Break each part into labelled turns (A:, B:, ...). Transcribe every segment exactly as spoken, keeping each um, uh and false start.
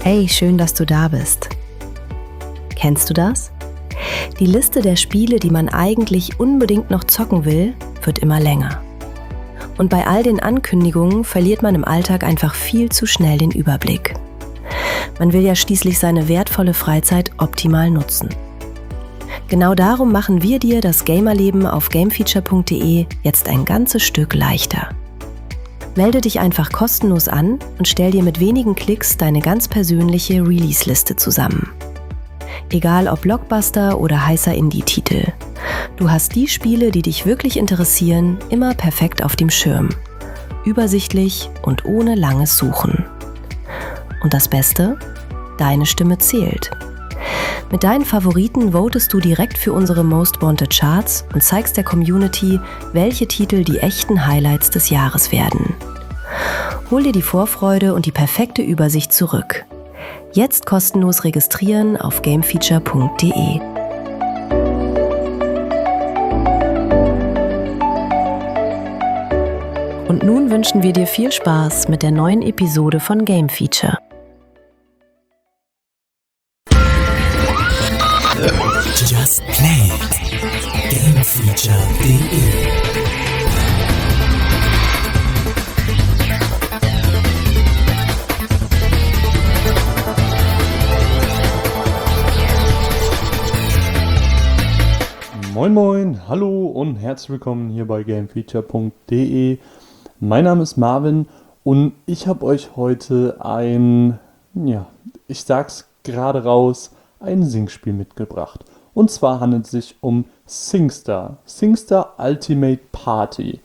A: Hey, schön, dass du da bist. Kennst du das? Die Liste der Spiele, die man eigentlich unbedingt noch zocken will, wird immer länger. Und bei all den Ankündigungen verliert man im Alltag einfach viel zu schnell den Überblick. Man will ja schließlich seine wertvolle Freizeit optimal nutzen. Genau darum machen wir dir das Gamerleben auf gamefeature punkt de jetzt ein ganzes Stück leichter. Melde dich einfach kostenlos an und stell dir mit wenigen Klicks deine ganz persönliche Release-Liste zusammen. Egal ob Blockbuster oder heißer Indie-Titel. Du hast die Spiele, die dich wirklich interessieren, immer perfekt auf dem Schirm. Übersichtlich und ohne langes Suchen. Und das Beste? Deine Stimme zählt. Mit deinen Favoriten votest du direkt für unsere Most Wanted Charts und zeigst der Community, welche Titel die echten Highlights des Jahres werden. Hol dir die Vorfreude und die perfekte Übersicht zurück. Jetzt kostenlos registrieren auf gamefeature punkt de. Und nun wünschen wir dir viel Spaß mit der neuen Episode von Game Feature.
B: Just Play it. gamefeature punkt de.
C: Moin Moin, hallo und herzlich willkommen hier bei gamefeature punkt de. Mein Name ist Marvin und ich habe euch heute ein, ja, ich sag's gerade raus, ein Singspiel mitgebracht. Und zwar handelt es sich um SingStar, SingStar Ultimate Party.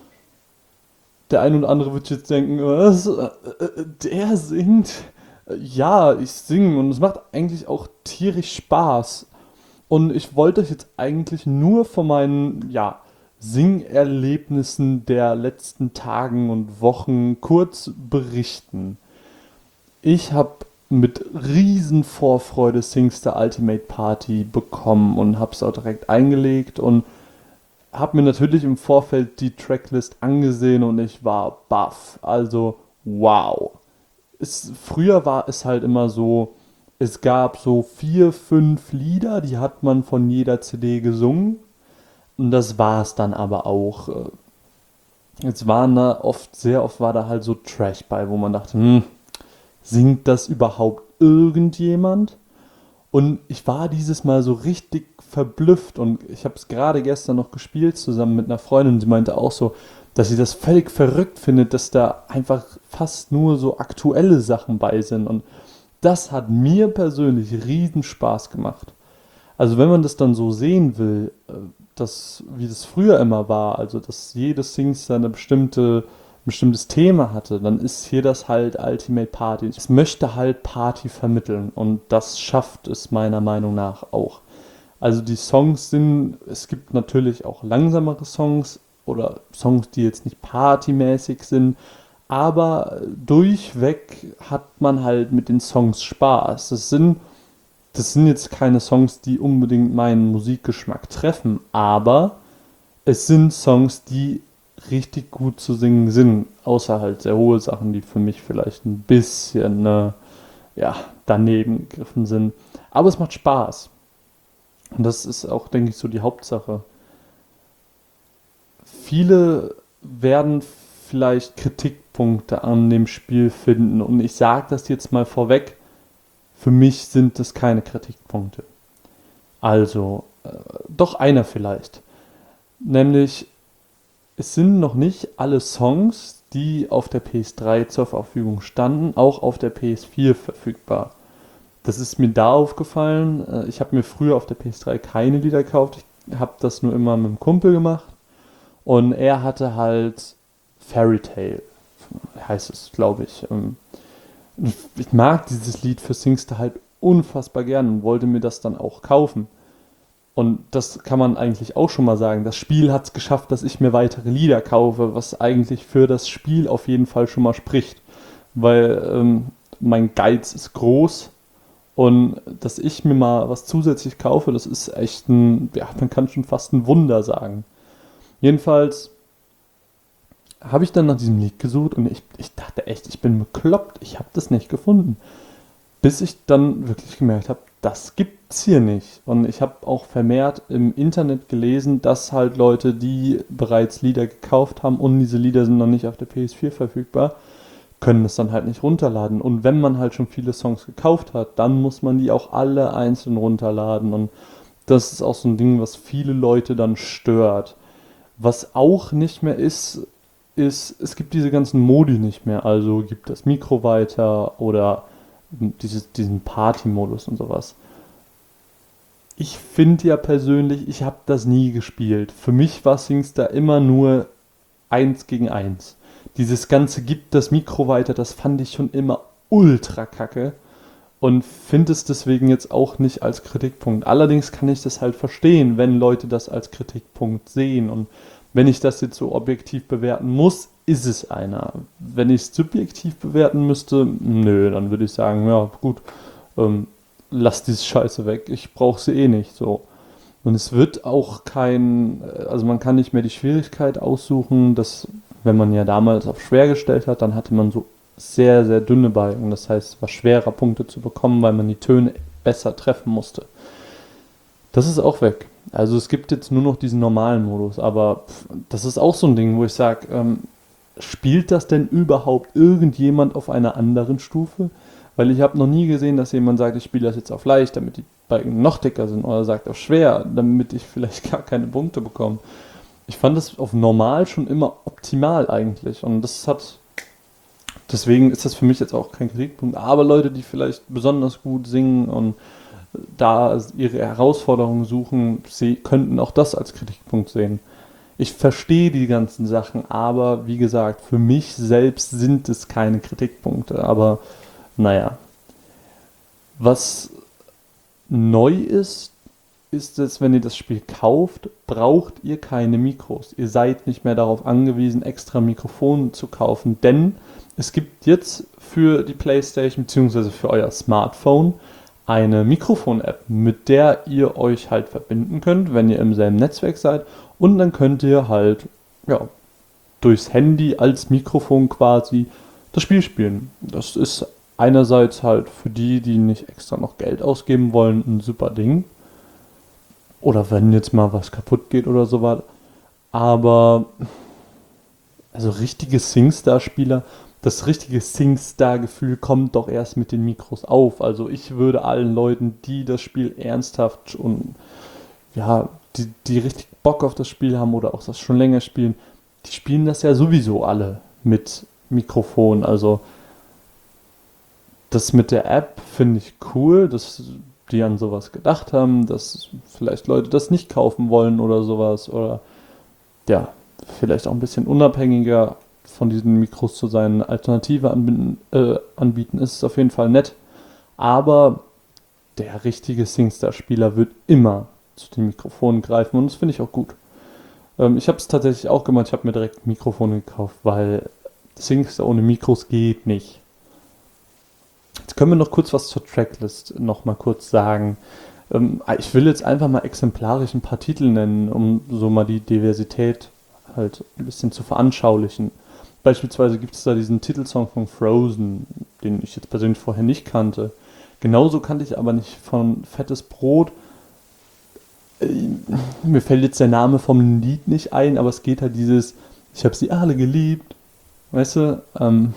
C: Der ein oder andere wird jetzt denken, was, der singt? Ja, ich singe und es macht eigentlich auch tierisch Spaß. Und ich wollte euch jetzt eigentlich nur von meinen, ja, Singerlebnissen der letzten Tagen und Wochen kurz berichten. Ich habe mit riesen Vorfreude SingStar Ultimate Party bekommen und habe es auch direkt eingelegt und habe mir natürlich im Vorfeld die Tracklist angesehen und ich war baff. Also wow. Es, früher war es halt immer so, es gab so vier, fünf Lieder, die hat man von jeder C D gesungen. Und das war es dann aber auch. Jetzt waren da oft, sehr oft war da halt so Trash bei, wo man dachte, hm, singt das überhaupt irgendjemand? Und ich war dieses Mal so richtig verblüfft und ich habe es gerade gestern noch gespielt zusammen mit einer Freundin und sie meinte auch so, dass sie das völlig verrückt findet, dass da einfach fast nur so aktuelle Sachen bei sind und das hat mir persönlich riesen Spaß gemacht. Also wenn man das dann so sehen will, dass, wie das früher immer war, also dass jedes SingStar eine bestimmte, ein bestimmtes Thema hatte, dann ist hier das halt Ultimate Party. Es möchte halt Party vermitteln und das schafft es meiner Meinung nach auch. Also die Songs sind, es gibt natürlich auch langsamere Songs oder Songs, die jetzt nicht partymäßig sind, aber durchweg hat man halt mit den Songs Spaß. Das sind, das sind jetzt keine Songs, die unbedingt meinen Musikgeschmack treffen, aber es sind Songs, die richtig gut zu singen sind, außer halt sehr hohe Sachen, die für mich vielleicht ein bisschen äh, ja, daneben gegriffen sind. Aber es macht Spaß. Und das ist auch, denke ich, so die Hauptsache. Viele werden vielleicht Kritikpunkte an dem Spiel finden. Und ich sage das jetzt mal vorweg, für mich sind das keine Kritikpunkte. Also, äh, doch einer vielleicht. Nämlich, es sind noch nicht alle Songs, die auf der P S drei zur Verfügung standen, auch auf der P S vier verfügbar. Das ist mir da aufgefallen. Ich habe mir früher auf der P S drei keine Lieder gekauft. Ich habe das nur immer mit einem Kumpel gemacht. Und er hatte halt Fairy Tale, heißt es, glaube ich. Ich mag dieses Lied für SingStar halt unfassbar gern und wollte mir das dann auch kaufen. Und das kann man eigentlich auch schon mal sagen. Das Spiel hat es geschafft, dass ich mir weitere Lieder kaufe, was eigentlich für das Spiel auf jeden Fall schon mal spricht. Weil ähm, mein Geiz ist groß und dass ich mir mal was zusätzlich kaufe, das ist echt ein, ja, man kann schon fast ein Wunder sagen. Jedenfalls habe ich dann nach diesem Lied gesucht und ich, ich dachte echt, ich bin bekloppt, ich habe das nicht gefunden. bis ich dann wirklich gemerkt habe, das gibt's hier nicht. Und ich habe auch vermehrt im Internet gelesen, dass halt Leute, die bereits Lieder gekauft haben und diese Lieder sind noch nicht auf der P S vier verfügbar, können es dann halt nicht runterladen. Und wenn man halt schon viele Songs gekauft hat, dann muss man die auch alle einzeln runterladen. Und das ist auch so ein Ding, was viele Leute dann stört. Was auch nicht mehr ist, ist, es gibt diese ganzen Modi nicht mehr. Also gibt das Mikro weiter oder dieses, diesen Party-Modus und sowas. Ich finde ja persönlich, ich habe das nie gespielt. Für mich war SingStar immer nur eins gegen eins. Dieses ganze gibt das Mikro weiter, das fand ich schon immer ultra kacke und finde es deswegen jetzt auch nicht als Kritikpunkt. Allerdings kann ich das halt verstehen, wenn Leute das als Kritikpunkt sehen, und wenn ich das jetzt so objektiv bewerten muss, ist es einer. Wenn ich es subjektiv bewerten müsste, nö, dann würde ich sagen, ja gut, ähm, lass diese Scheiße weg, ich brauche sie eh nicht, so. Und es wird auch kein, also man kann nicht mehr die Schwierigkeit aussuchen, dass, wenn man ja damals auf schwer gestellt hat, dann hatte man so sehr, sehr dünne Balken. Das heißt, es war schwerer, Punkte zu bekommen, weil man die Töne besser treffen musste. Das ist auch weg. Also es gibt jetzt nur noch diesen normalen Modus, aber pff, das ist auch so ein Ding, wo ich sage, ähm, spielt das denn überhaupt irgendjemand auf einer anderen Stufe? Weil ich habe noch nie gesehen, dass jemand sagt, ich spiele das jetzt auf leicht, damit die Balken noch dicker sind, oder sagt auf schwer, damit ich vielleicht gar keine Punkte bekomme. Ich fand das auf normal schon immer optimal eigentlich, und das hat, deswegen ist das für mich jetzt auch kein Kritikpunkt, aber Leute, die vielleicht besonders gut singen und da ihre Herausforderungen suchen, sie könnten auch das als Kritikpunkt sehen. Ich verstehe die ganzen Sachen, aber wie gesagt, für mich selbst sind es keine Kritikpunkte, aber naja. Was neu ist, ist es, wenn ihr das Spiel kauft, braucht ihr keine Mikros. Ihr seid nicht mehr darauf angewiesen, extra Mikrofone zu kaufen, denn es gibt jetzt für die PlayStation bzw. für euer Smartphone eine Mikrofon-App, mit der ihr euch halt verbinden könnt, wenn ihr im selben Netzwerk seid, und dann könnt ihr halt ja, durchs Handy als Mikrofon quasi das Spiel spielen. Das ist einerseits halt für die, die nicht extra noch Geld ausgeben wollen, ein super Ding. Oder wenn jetzt mal was kaputt geht oder sowas. Aber also richtige SingStar-Spieler, das richtige SingStar-Gefühl kommt doch erst mit den Mikros auf. Also ich würde allen Leuten, die das Spiel ernsthaft und ja, die, die richtig Bock auf das Spiel haben oder auch das schon länger spielen, die spielen das ja sowieso alle mit Mikrofon. Also das mit der App finde ich cool, dass die an sowas gedacht haben, dass vielleicht Leute das nicht kaufen wollen oder sowas, oder ja, vielleicht auch ein bisschen unabhängiger von diesen Mikros zu sein, eine Alternative anbieten, äh, anbieten, ist es auf jeden Fall nett, aber der richtige SingStar-Spieler wird immer zu den Mikrofonen greifen, und das finde ich auch gut. Ähm, ich habe es tatsächlich auch gemacht, ich habe mir direkt Mikrofone gekauft, weil SingStar ohne Mikros geht nicht. Jetzt können wir noch kurz was zur Tracklist noch mal kurz sagen. Ähm, ich will jetzt einfach mal exemplarisch ein paar Titel nennen, um so mal die Diversität halt ein bisschen zu veranschaulichen. Beispielsweise gibt es da diesen Titelsong von Frozen, den ich jetzt persönlich vorher nicht kannte. Genauso kannte ich aber nicht von Fettes Brot. Äh, mir fällt jetzt der Name vom Lied nicht ein, aber es geht halt dieses, ich habe sie alle geliebt. Weißt du? Ähm,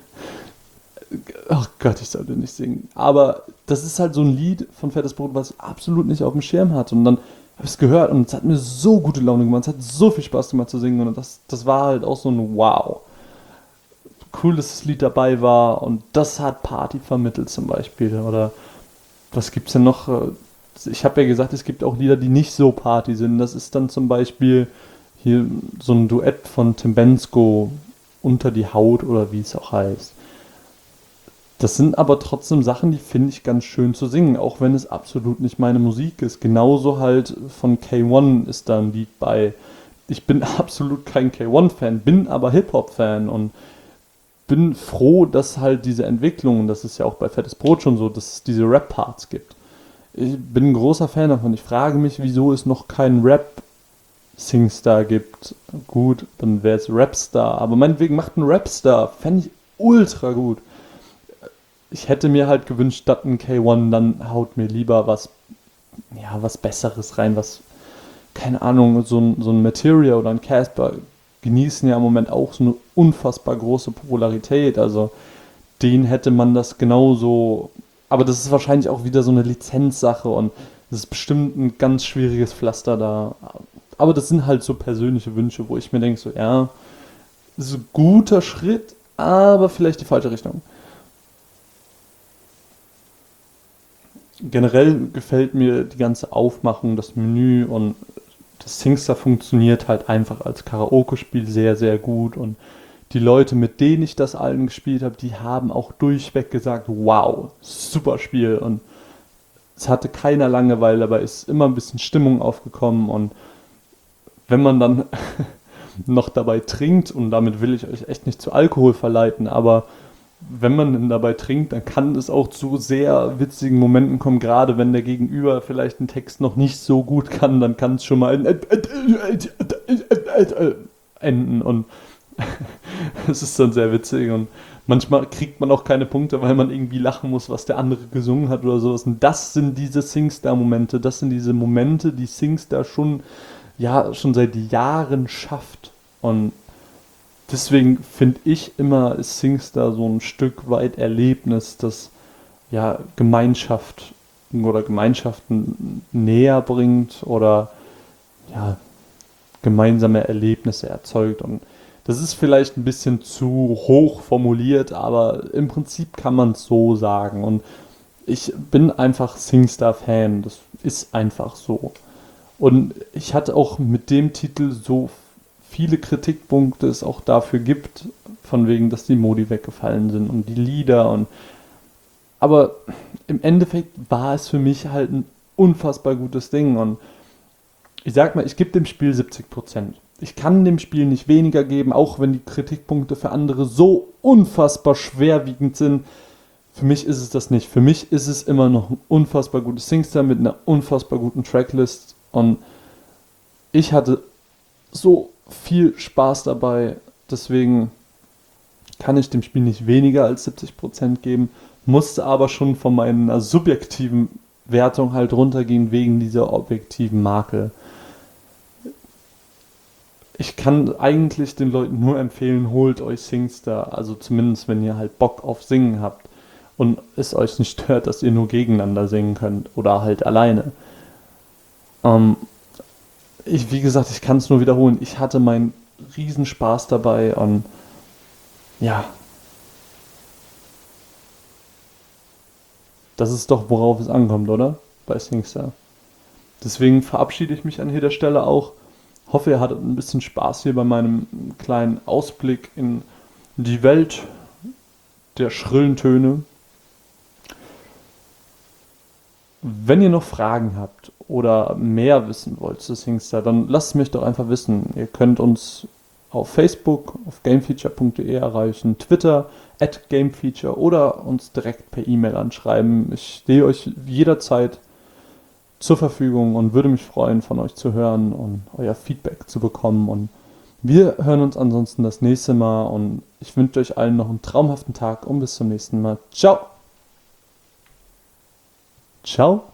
C: Ach Gott, ich sollte nicht singen. Aber das ist halt so ein Lied von Fettes Brot, was ich absolut nicht auf dem Schirm hatte. Und dann habe ich es gehört und es hat mir so gute Laune gemacht. Es hat so viel Spaß gemacht zu singen. Und das, das war halt auch so ein Wow. Cool, dass das Lied dabei war. Und das hat Party vermittelt zum Beispiel. Oder was gibt's denn noch? Ich habe ja gesagt, es gibt auch Lieder, die nicht so Party sind. Das ist dann zum Beispiel hier so ein Duett von Tim Bendzko, Unter die Haut oder wie es auch heißt. Das sind aber trotzdem Sachen, die finde ich ganz schön zu singen, auch wenn es absolut nicht meine Musik ist. Genauso halt von K eins ist da ein Lied bei. Ich bin absolut kein K eins-Fan, bin aber Hip-Hop-Fan und bin froh, dass halt diese Entwicklung, das ist ja auch bei Fettes Brot schon so, dass es diese Rap-Parts gibt. Ich bin ein großer Fan davon. Ich frage mich, wieso es noch keinen Rap-Singstar gibt. Gut, dann wäre es Rapstar, aber meinetwegen macht ein Rapstar, fände ich ultra gut. ich hätte mir halt gewünscht, statt ein K eins, dann haut mir lieber was, ja, was Besseres rein, was, keine Ahnung, so ein, so ein Materia oder ein Casper genießen ja im Moment auch so eine unfassbar große Popularität, also den hätte man das genauso, aber das ist wahrscheinlich auch wieder so eine Lizenzsache und das ist bestimmt ein ganz schwieriges Pflaster da, aber das sind halt so persönliche Wünsche, wo ich mir denke, so, ja, das ist ein guter Schritt, aber vielleicht die falsche Richtung. Generell gefällt mir die ganze Aufmachung, das Menü und das SingStar funktioniert halt einfach als Karaoke-Spiel sehr, sehr gut und die Leute, mit denen ich das allen gespielt habe, die haben auch durchweg gesagt, wow, super Spiel und es hatte keiner Langeweile, aber es ist immer ein bisschen Stimmung aufgekommen und wenn man dann noch dabei trinkt, und damit will ich euch echt nicht zu Alkohol verleiten, aber wenn man dann dabei trinkt, dann kann es auch zu sehr witzigen Momenten kommen, gerade wenn der Gegenüber vielleicht einen Text noch nicht so gut kann, dann kann es schon mal enden und es ist dann sehr witzig und manchmal kriegt man auch keine Punkte, weil man irgendwie lachen muss, was der andere gesungen hat oder sowas und das sind diese SingStar-Momente, das sind diese Momente, die SingStar schon, ja, schon seit Jahren schafft und deswegen finde ich immer, ist SingStar so ein Stück weit Erlebnis, das ja Gemeinschaft oder Gemeinschaften näher bringt oder ja gemeinsame Erlebnisse erzeugt. Und das ist vielleicht ein bisschen zu hoch formuliert, aber im Prinzip kann man es so sagen. Und ich bin einfach SingStar-Fan, das ist einfach so. Und ich hatte auch mit dem Titel so viele Kritikpunkte es auch dafür gibt, von wegen, dass die Modi weggefallen sind und die Lieder und aber im Endeffekt war es für mich halt ein unfassbar gutes Ding und ich sag mal, ich gebe dem Spiel siebzig Prozent. Ich kann dem Spiel nicht weniger geben, auch wenn die Kritikpunkte für andere so unfassbar schwerwiegend sind. Für mich ist es das nicht. Für mich ist es immer noch ein unfassbar gutes SingStar mit einer unfassbar guten Tracklist und ich hatte so viel Spaß dabei, deswegen kann ich dem Spiel nicht weniger als siebzig Prozent geben, musste aber schon von meiner subjektiven Wertung halt runtergehen wegen dieser objektiven Makel. Ich kann eigentlich den Leuten nur empfehlen, holt euch SingStar, also zumindest wenn ihr halt Bock auf Singen habt und es euch nicht stört, dass ihr nur gegeneinander singen könnt oder halt alleine. Ähm, Ich, wie gesagt, ich kann es nur wiederholen. Ich hatte meinen Riesenspaß dabei und ja, das ist doch, worauf es ankommt, oder? Bei SingStar. Deswegen verabschiede ich mich an jeder Stelle auch. Hoffe, ihr hattet ein bisschen Spaß hier bei meinem kleinen Ausblick in die Welt der schrillen Töne. Wenn ihr noch Fragen habt oder mehr wissen wollt zu SingStar, dann lasst es mich doch einfach wissen. Ihr könnt uns auf Facebook, auf gamefeature punkt de erreichen, Twitter, at gamefeature oder uns direkt per E-Mail anschreiben. Ich stehe euch jederzeit zur Verfügung und würde mich freuen, von euch zu hören und euer Feedback zu bekommen. Und wir hören uns ansonsten das nächste Mal und ich wünsche euch allen noch einen traumhaften Tag und bis zum nächsten Mal. Ciao! Ciao!